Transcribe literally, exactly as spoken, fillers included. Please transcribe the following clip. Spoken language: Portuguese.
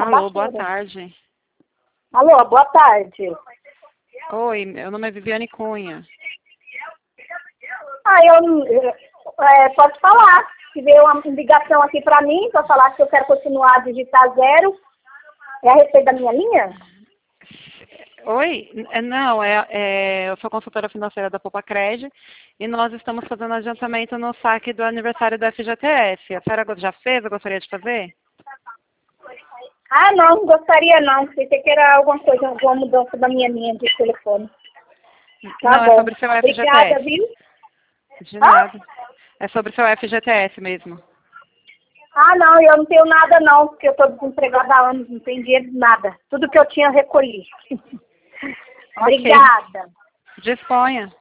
Alô, boa tarde. Alô, boa tarde. Oi, meu nome é Viviane Cunha. Ah, eu... É, pode falar. Se veio uma ligação aqui para mim, para falar que eu quero continuar a digitar zero. É a respeito da minha linha? Oi? É, Não, é, é, eu sou consultora financeira da Popacred e nós estamos fazendo adiantamento no saque do aniversário da F G T S. A senhora já fez? Eu gostaria de fazer? Ah, não, não gostaria não. Pensei que era alguma coisa, alguma mudança da minha linha de telefone. Tá Não, bom. é sobre seu F G T S. Obrigada, viu? De Ah? nada. É sobre seu F G T S mesmo. Ah, não, eu não tenho nada não, porque eu estou desempregada há anos, não tenho dinheiro de nada. Tudo que eu tinha eu recolhi. Ok. Obrigada. Disponha.